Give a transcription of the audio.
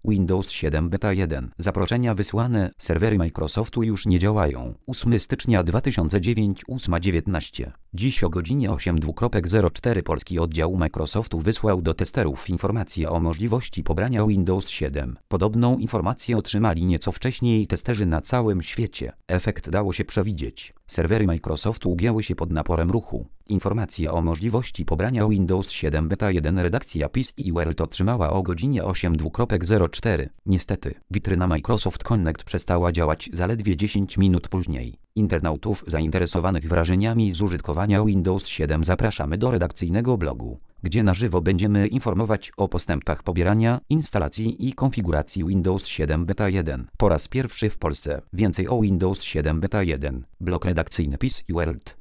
Windows 7 Beta 1. Zaproszenia wysłane. Serwery Microsoftu już nie działają. 8 stycznia 2009, 8:19. Dziś o godzinie 8:04 polski oddział Microsoftu wysłał do testerów informację o możliwości pobrania Windows 7. Podobną informację otrzymali nieco wcześniej testerzy na całym świecie. Efekt dało się przewidzieć. Serwery Microsoftu ugięły się pod naporem ruchu. Informację o możliwości pobrania Windows 7 Beta 1 redakcja PC World otrzymała o godzinie 8:04. Niestety, witryna Microsoft Connect przestała działać zaledwie 10 minut później. Internautów zainteresowanych wrażeniami z użytkowania Windows 7 zapraszamy do redakcyjnego blogu, gdzie na żywo będziemy informować o postępach pobierania, instalacji i konfiguracji Windows 7 Beta 1. Po raz pierwszy w Polsce. Więcej o Windows 7 Beta 1. Blog redakcyjny PC World.